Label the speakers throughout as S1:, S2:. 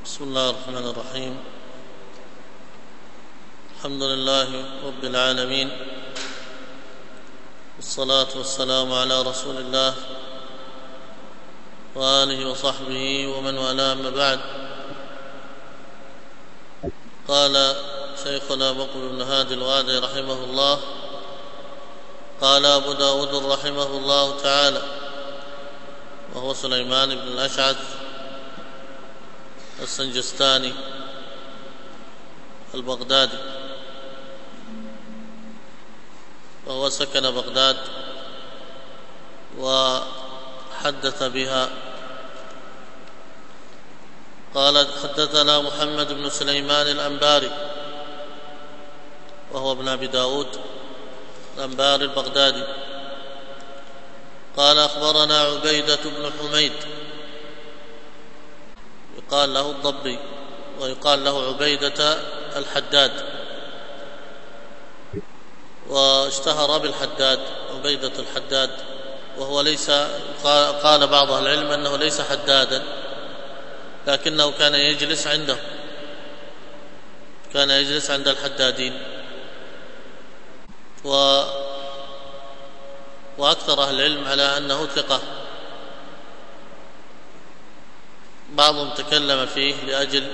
S1: بسم الله الرحمن الرحيم. الحمد لله رب العالمين، والصلاة والسلام على رسول الله وآله وصحبه ومن والاه، أما بعد. قال شيخنا بكر بن هادي الوادي رحمه الله: قال أبو داود رحمه الله تعالى، وهو سليمان بن الأشعث السنجستاني البغدادي، وهو سكن بغداد وحدث بها. قال: حدثنا محمد بن سليمان الأنباري، وهو ابن أبي داود الأنباري البغدادي. قال: أخبرنا عبيدة بن حميد، يقال له الضبي ويقال له عبيدة الحداد، واشتهر بالحداد، عبيدة الحداد، وهو ليس، قال بعض أهل العلم أنه ليس حدادا، لكنه كان يجلس عنده، كان يجلس عند الحدادين. وأكثر أهل العلم على أنه ثقة، بعضهم تكلم فيه لأجل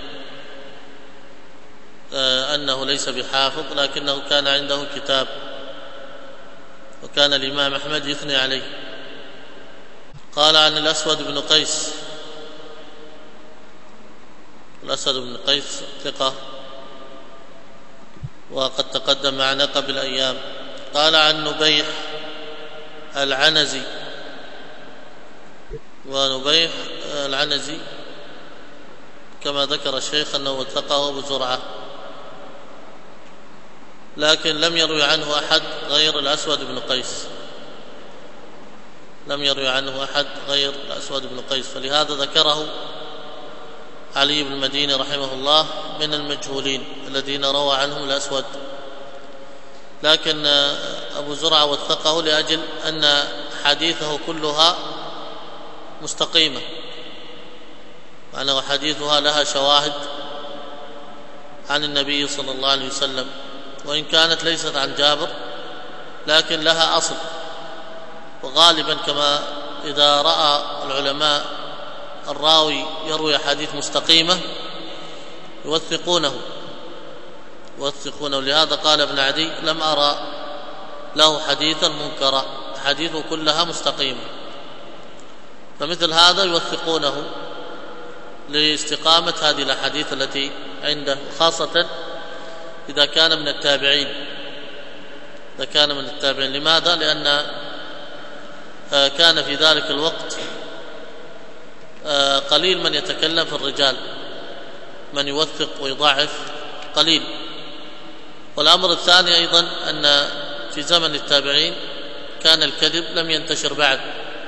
S1: أنه ليس بحافظ، لكنه كان عنده كتاب، وكان الإمام أحمد يثني عليه. قال: عن الأسود بن قيس، الأسود بن قيس ثقة، وقد تقدم معنا قبل أيام. قال: عن نبيح العنزي، ونبيح العنزي كما ذكر الشيخ أنه وثقه أبو زرعة، لكن لم يروي عنه أحد غير الأسود بن قيس، لم يروي عنه أحد غير الأسود بن قيس، فلهذا ذكره علي بن المديني رحمه الله من المجهولين الذين روى عنهم الأسود. لكن أبو زرعة وثقه لأجل أن حديثه كلها مستقيمة، معنى حديثها لها شواهد عن النبي صلى الله عليه وسلم، وإن كانت ليست عن جابر لكن لها أصل. وغالبا كما إذا رأى العلماء الراوي يروي حديث مستقيمة يوثقونه، لهذا قال ابن عدي: لم أرى له حديثا منكرا، حديثه كلها مستقيمة. فمثل هذا يوثقونه لاستقامة هذه الأحاديث التي عنده، خاصة إذا كان من التابعين. لماذا؟ لأن كان في ذلك الوقت قليل من يتكلم في الرجال، من يوثق ويضاعف قليل. والأمر الثاني أيضا أن في زمن التابعين كان الكذب لم ينتشر بعد،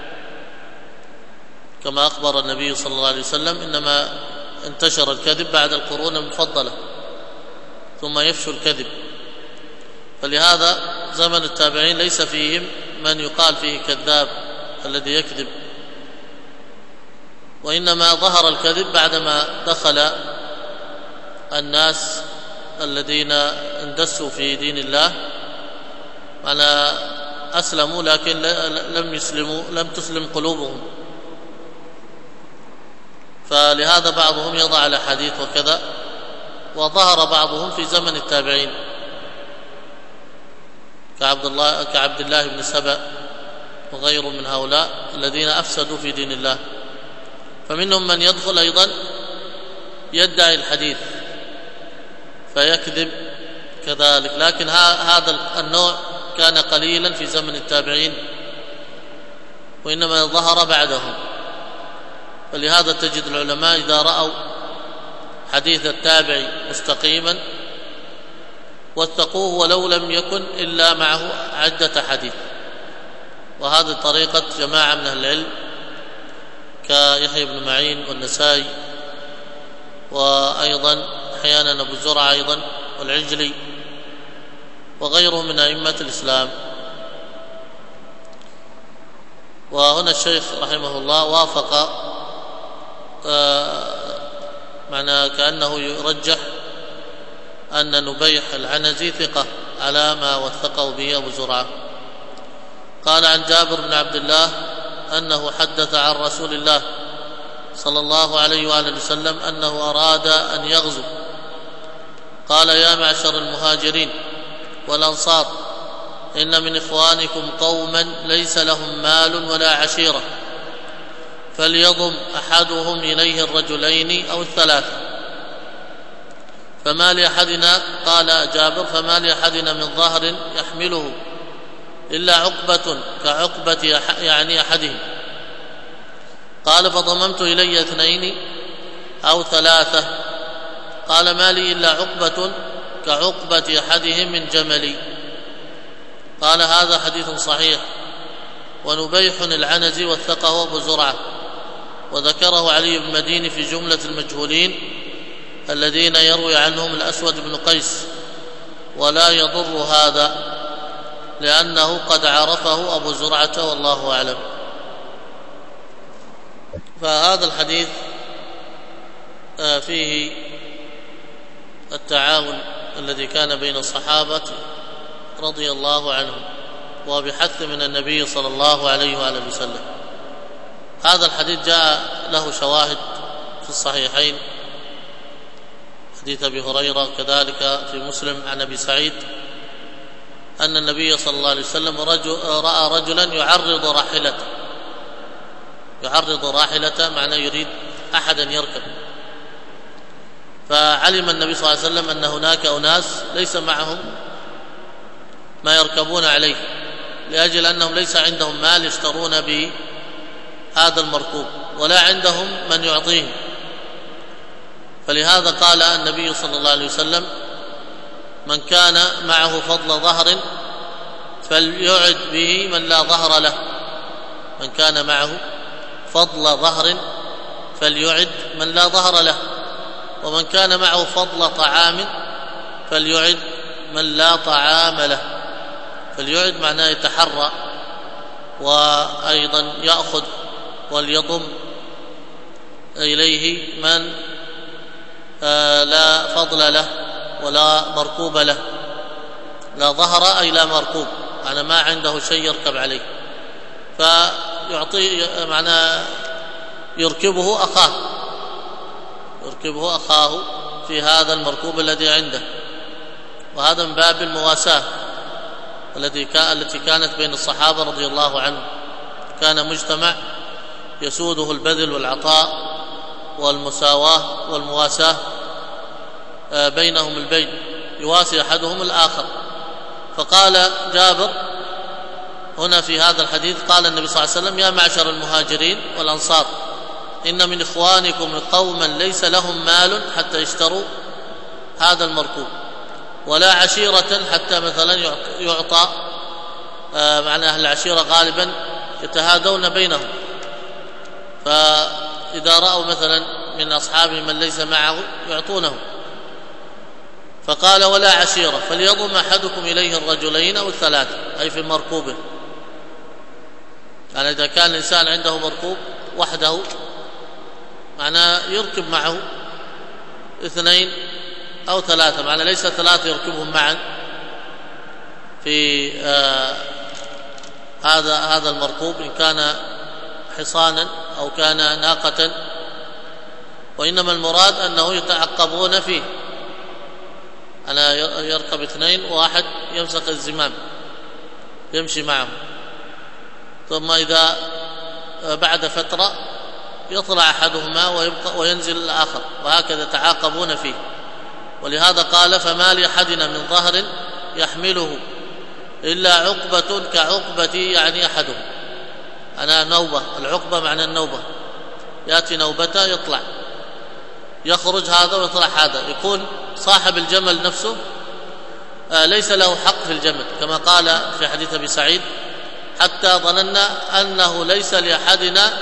S1: كما أخبر النبي صلى الله عليه وسلم: إنما انتشر الكذب بعد القرون المفضلة، ثم يفشو الكذب. فلهذا زمن التابعين ليس فيهم من يقال فيه كذاب الذي يكذب، وإنما ظهر الكذب بعدما دخل الناس الذين اندسوا في دين الله، على أسلموا لكن لم تسلم قلوبهم، فلهذا بعضهم يضع الأحاديث وكذا. وظهر بعضهم في زمن التابعين كعبد الله بن سبأ وغيره من هؤلاء الذين أفسدوا في دين الله. فمنهم من يدخل أيضا يدعي الحديث فيكذب كذلك، لكن هذا النوع كان قليلا في زمن التابعين، وإنما ظهر بعدهم. فلهذا تجد العلماء إذا رأوا حديث التابعي مستقيما وثقوه ولو لم يكن إلا معه عدة حديث. وهذه طريقة جماعة من أهل العلم كيحيى بن معين والنسائي، وأيضا أحيانا أبو زرعة أيضا والعجلي وغيره من أئمة الإسلام. وهنا الشيخ رحمه الله وافق مع معنى كأنه يرجح أن نبيح العنزي ثقة على ما وثقه به أبو زرعة. قال عن جابر بن عبد الله أنه حدث عن رسول الله صلى الله عليه وآله وسلم أنه أراد أن يغزو، قال: يا معشر المهاجرين والأنصار، إن من إخوانكم قوما ليس لهم مال ولا عشيرة، فليضم أحدهم إليه الرجلين أو الثلاثة. فما لأحدنا، قال جابر: فما لأحدنا من ظهر يحمله إلا عقبة كعقبة يعني أحدهم. قال: فضممت إلي 2 أو 3. قال: ما لي إلا عقبة كعقبة أحدهم من جملي. قال: هذا حديث صحيح. ونبيح العنزي وثقه أبو زرعة، وذكره علي بن المديني في جملة المجهولين الذين يروي عنهم الأسود بن قيس، ولا يضر هذا لأنه قد عرفه أبو زرعة والله أعلم. فهذا الحديث فيه التعاون الذي كان بين الصحابة رضي الله عنهم، وبحث من النبي صلى الله عليه وآله وسلم. هذا الحديث جاء له شواهد في الصحيحين، حديث أبي هريرة، كذلك في مسلم عن أبي سعيد أن النبي صلى الله عليه وسلم رأى رجلا يعرض راحلته معناه يريد أحدا يركب، فعلم النبي صلى الله عليه وسلم أن هناك أناس ليس معهم ما يركبون عليه، لأجل أنهم ليس عندهم مال يشترون به هذا المركوب ولا عندهم من يعطيهم. فلهذا قال النبي صلى الله عليه وسلم: من كان معه فضل ظهر فليعد به من لا ظهر له. من كان معه فضل ظهر فليعد من لا ظهر له، ومن كان معه فضل طعام فليعد من لا طعام له. فليعد معناه يتحرى، وأيضا يأخذ وليضم إليه من لا فضل له ولا مركوب له. لا ظهر أي لا مركوب، أنا ما عنده شيء يركب عليه، فيعطي معناه يركبه أخاه في هذا المركوب الذي عنده. وهذا من باب المواساة التي كانت بين الصحابة رضي الله عنهم. كان مجتمع يسوده البذل والعطاء والمساواة والمواساة بينهم البين، يواسي أحدهم الآخر. فقال جابر هنا في هذا الحديث، قال النبي صلى الله عليه وسلم: يا معشر المهاجرين والأنصار، إن من إخوانكم قوما ليس لهم مال حتى يشتروا هذا المركوب، ولا عشيرة حتى مثلا يعطى، معنى أهل العشيرة غالبا يتهادون بينهم، فإذا رأوا مثلا من أصحابهم من ليس معه يعطونه. فقال: ولا عشيرة، فليضم أحدكم إليه الرجلين أو الثلاثة، أي في مركوبه. يعني إذا كان الإنسان عنده مركوب وحده، معناه يركب معه 2 أو 3، معناه ليس 3 يركبهم معا في هذا المركوب، إن كان حصانا أو كان ناقة، وإنما المراد أنه يتعقبون فيه. أنا يركب 2 وواحد يمسك الزمام يمشي معهم، ثم إذا بعد فترة يطلع أحدهما وينزل الآخر، وهكذا تعاقبون فيه. ولهذا قال: فما لأحدنا من ظهر يحمله إلا عقبة كعقبة يعني أحدهم. أنا نوبة، العقبة معنى النوبة، يأتي نوبته يطلع، يخرج هذا ويطلع هذا، يكون صاحب الجمل نفسه ليس له حق في الجمل، كما قال في حديث أبي سعيد: حتى ظننا أنه ليس لأحدنا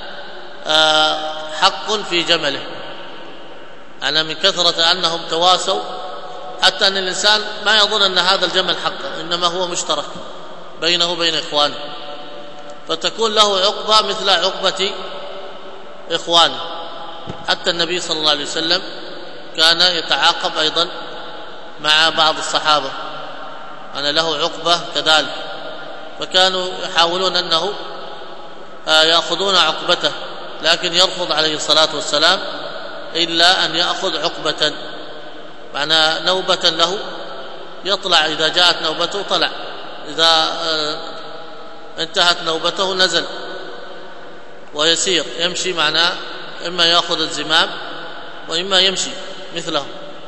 S1: حق في جمله. أنا من كثرة أنهم تواسوا حتى أن الإنسان ما يظن أن هذا الجمل حقه، إنما هو مشترك بينه وبين إخوانه، فتكون له عقبة مثل عقبة إخوانه. حتى النبي صلى الله عليه وسلم كان يتعاقب أيضا مع بعض الصحابة، أنا له عقبة كذلك، فكانوا يحاولون أنه يأخذون عقبته، لكن يرفض عليه الصلاة والسلام إلا أن يأخذ عقبة، معنى نوبة له يطلع، إذا جاءت نوبته طلع، إذا انتهت نوبته نزل ويسير يمشي، معناه إما يأخذ الزمام وإما يمشي مثله.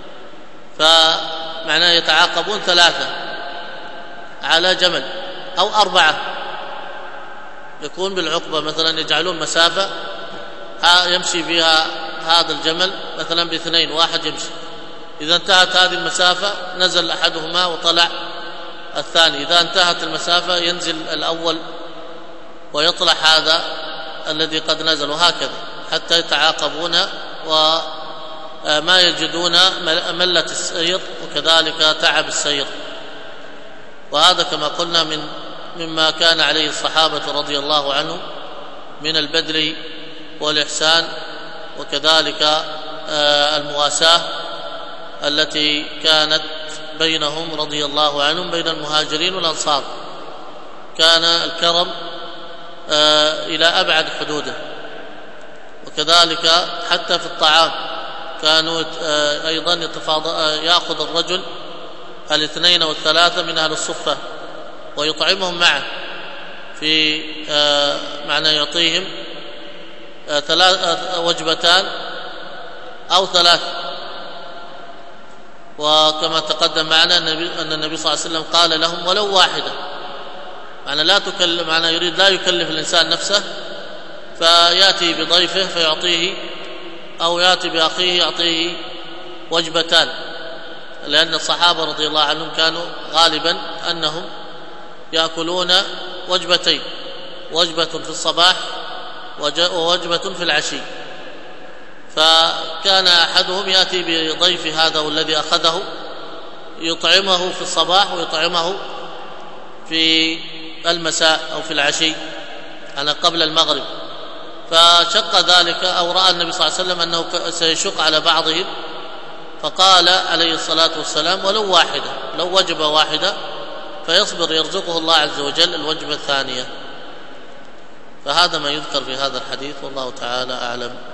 S1: فمعناه يتعاقبون 3 على جمل أو 4 يكون بالعقبة، مثلا يجعلون مسافة يمشي بها هذا الجمل مثلا ب2، واحد يمشي، إذا انتهت هذه المسافة نزل أحدهما وطلع الثاني، إذا انتهت المسافة ينزل الأول ويطلع هذا الذي قد نزل، وهكذا حتى يتعاقبون وما يجدون ملة السير وكذلك تعب السير. وهذا كما قلنا مما كان عليه الصحابة رضي الله عنهم من البذل والإحسان، وكذلك المواساة التي كانت بينهم رضي الله عنهم بين المهاجرين والأنصار، كان الكرم إلى أبعد حدوده. وكذلك حتى في الطعام كانوا أيضا يأخذ الرجل 2 أو 3 من أهل الصفة ويطعمهم معه، في معنى يعطيهم 3 وجبتان أو 3. وكما تقدم معنا أن النبي صلى الله عليه وسلم قال لهم ولو واحدة، معنى معنى يريد لا يكلف الإنسان نفسه، فيأتي بضيفه فيعطيه، أو يأتي بأخيه يعطيه وجبتان، لأن الصحابة رضي الله عنهم كانوا غالبا أنهم يأكلون وجبتين، وجبة في الصباح ووجبة في العشي. فكان أحدهم يأتي بضيف هذا والذي أخذه يطعمه في الصباح ويطعمه في المساء أو في العشي، أنا قبل المغرب. فشق ذلك، أو رأى النبي صلى الله عليه وسلم أنه سيشق على بعضهم، فقال عليه الصلاة والسلام ولو واحدة، لو وجبة واحدة، فيصبر يرزقه الله عز وجل الوجبة الثانية. فهذا ما يذكر في هذا الحديث، والله تعالى أعلم.